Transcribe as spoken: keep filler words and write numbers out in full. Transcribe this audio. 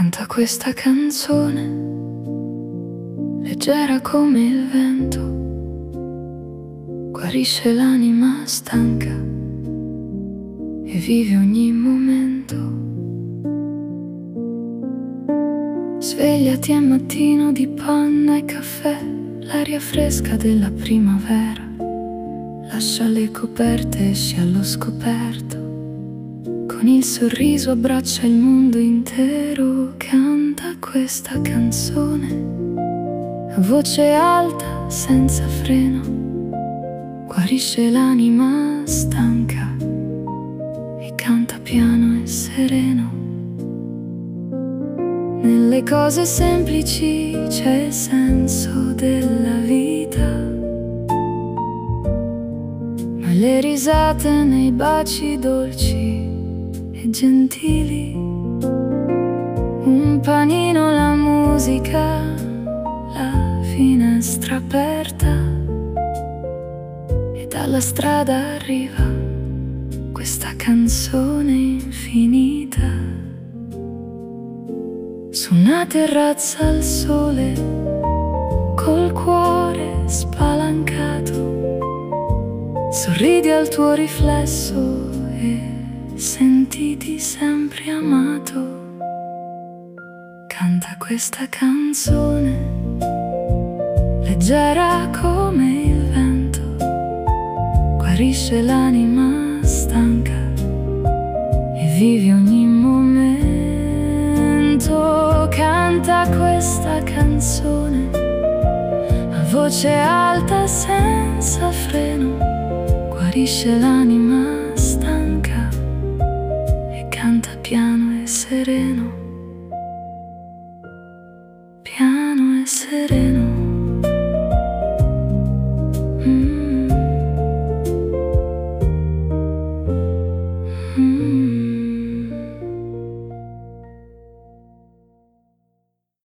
Canta questa canzone, leggera come il vento, guarisce l'anima stanca e vive ogni momento. Svegliati, è mattino di panna e caffè, l'aria fresca della primavera, lascia le coperte, esci allo scoperto, con il sorriso abbraccia il mondo intero. Canta questa canzone a voce alta, senza freno, guarisce l'anima stanca e canta piano e sereno. Nelle cose semplici c'è il senso della vita, ma le risate nei baci dolci e gentili, un panino, la musica, la finestra aperta, e dalla strada arriva questa canzone infinita. Su una terrazza al sole, col cuore spalancato, sorridi al tuo riflesso e sentiti sempre amato. Canta questa canzone, leggera come il vento, guarisce l'anima stanca e vivi ogni momento. Canta questa canzone a voce alta, senza freno, guarisce l'anima stanca e canta piano e sereno, piano e sereno.